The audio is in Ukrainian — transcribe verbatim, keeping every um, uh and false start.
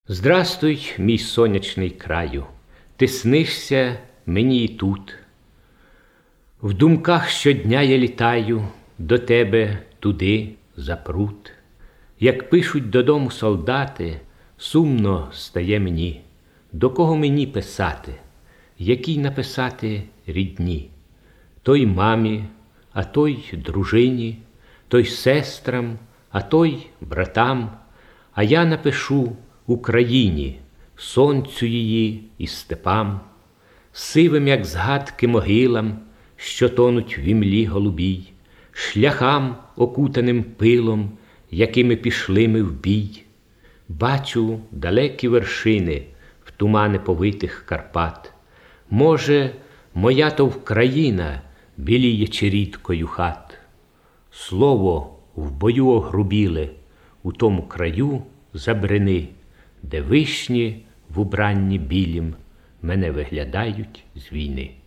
Здрастуй, мій сонячний краю, ти снишся мені і тут. В думках щодня я літаю до тебе туди, за пруд. Як пишуть додому солдати, сумно стає мені. До кого мені писати, якій написати рідні? Той мамі, а той дружині, той сестрам, а той братам. А я напишу Україні, сонцю її і степам, сивим, як згадки, могилам, що тонуть в імлі голубій, шляхам, окутаним пилом, якими пішли ми в бій. Бачу далекі вершини в тумани повитих Карпат. Може, моя то Вкраїна біліє чирідкою хат. Слово в бою огрубіле, у тому краю забрини, де вишні в убранні білім мене виглядають з війни.